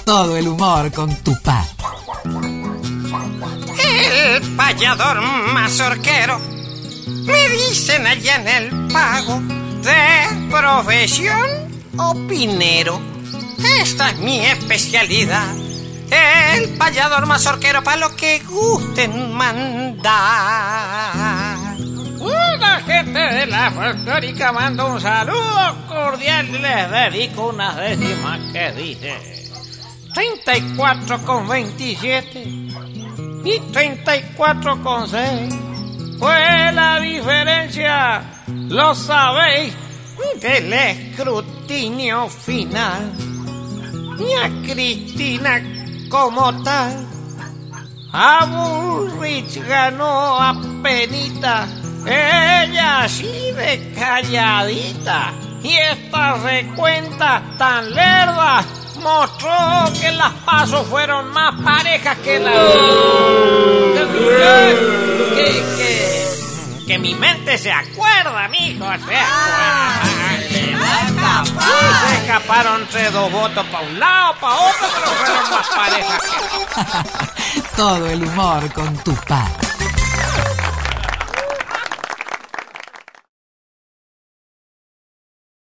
Todo el humor con Tupac. El payador mazorquero, me dicen allá en el pago, de profesión opinero. Esta es mi especialidad, el payador mazorquero, para lo que gusten mandar. La gente de la folclórica manda un saludo cordial y les dedico unas décimas que dice 34,27 y 34,6. Fue la diferencia, lo sabéis, del escrutinio final. Y a Cristina como tal, a Bullrich ganó a penita, ella así de calladita. Y esta recuenta tan lerda mostró que las pasos fueron más parejas que la... Que mi mente se acuerda, mijo, se acuerda. Se escaparon entre dos votos para un lado, para otro, pero fueron más parejas que... Todo el humor con Tupac.